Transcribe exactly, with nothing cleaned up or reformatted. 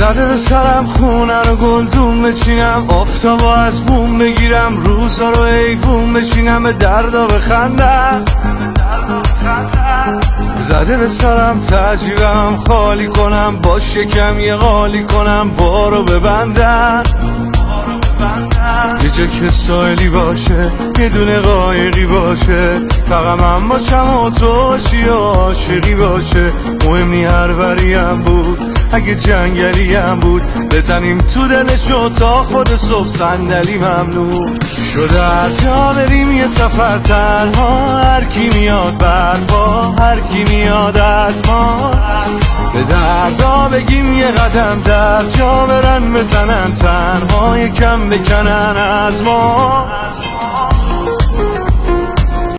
زده به سرم خونه رو گلدون بچینم، آفتابو از بوم بگیرم، روزا رو ایوون بچینم، به دردا بخندم. زده به سرم تجیبم خالی کنم، با شکم یه قالی کنم، بارو ببندم. یه جا که سایلی باشه، یه دونه قایقی باشه، فقط من باشم و تو باشی و عاشقی باشه. مهمی هر وریم بود، اگه جنگلی هم بود، بزنیم تو دلشو تا خود صبح صندلی ممنوع شده. هر جا بریم یه سفر تنها، هر کی میاد بر با هر کی میاد از ما، به دردا بگیم یه قدم در جا برن بزنن، تنها یکم بکنن از ما.